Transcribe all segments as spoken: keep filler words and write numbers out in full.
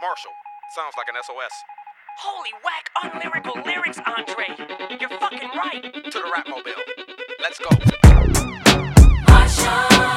Marshall, sounds like an S O S. Holy whack, unlyrical lyrics, Andre. You're fucking right. To the rap mobile. Let's go. Marshall.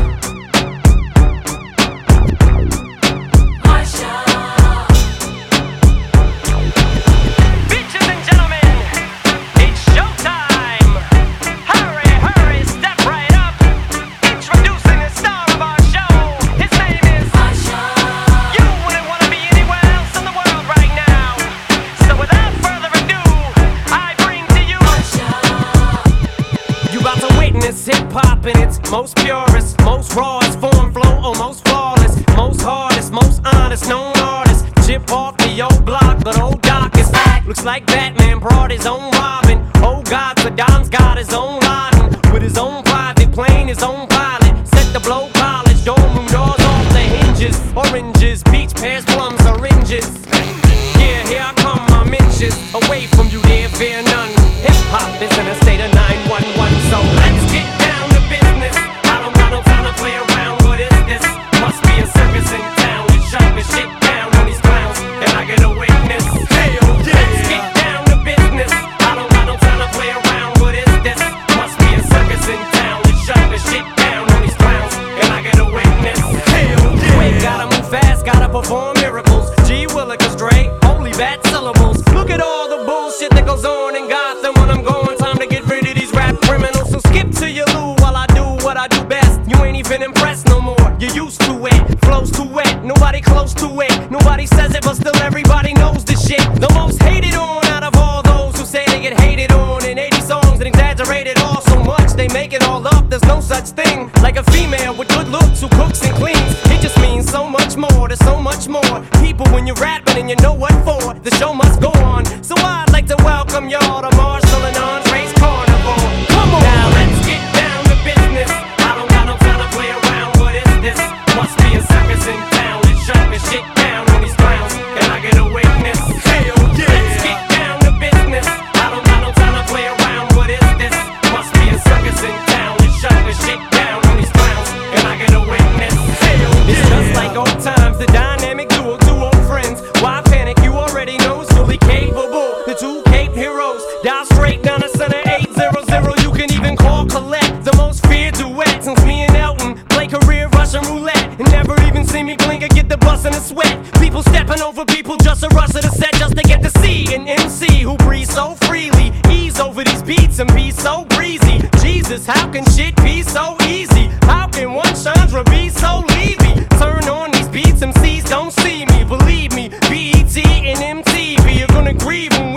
Hip-hop in its most purest, most rawest form, flow almost flawless, most hardest, most honest, known artist. Chip off the old block, but old Doc is back. Looks like Batman brought his own Robin. Oh God, Saddam's got his own Laden. With his own private plane, his own pilot. Set to blow college, dome room doors off the hinges. Oranges, peach, pears, plums, oranges. Yeah, here I come, I'm inches away from you, there fear none. Hip-hop is in a state of nine one one, so let's get down to business. I don't got no time to play around, what is this? Must be a circus in town. We shut this shit down on these clowns, and I get a witness. Hell yeah! Let's get down to business. I don't got no time to play around, what is this? Must be a circus in town. We shut this shit down on these clowns, and I get a witness. Hell yeah! We gotta move fast, gotta perform miracles. G Willikers, Dre, only bad syllables. Look at all the bullshit that goes on in Gotham when I'm going. Time to get rid of these rap criminals. So skip to your loo while I do what I do best. You ain't even impressed no more. You're used to it. Flows too wet. Nobody close to it. Nobody says it, but still everybody knows the shit. The most hated on out of all those who say they get hated on in eighty songs and exaggerated all so much they make it all up. There's no such thing like a female with good looks who cooks and cleans. It just means so much more. There's so much more people when you're rapping and you know what for. The show must go on. So I'd like to welcome y'all to Marshall and Andre's Carnival. Come on! Now let's get down to business. I don't got no time to play around. What is this? Must be a circus in town. Let's shut this shit down on these clowns, and I get a witness. Hell yeah! Let's get down to business. I don't got no time to play around. What is this? Must be a circus in town. Let's shut this shit down on these clowns, and I get a witness. Hell yeah! It's just like old times, the dynamic duo, two old friends. Why panic? You already know it's fully capable. The two Cape heroes, dial straight down the center, eight zero zero. You can even call Colette, the most feared duet since me and Elton play career Russian roulette. And never even see me blink or get the bus in a sweat. People stepping over people just to rush to the set, just to get to see an M C who breathes so freely, ease over these beats and be so breezy. Jesus, how can shit be so easy? How can one Chandra be so Levy? Turn on these beats, M Cs don't see me. Believe me, B E T and M T V, you're gonna grieve when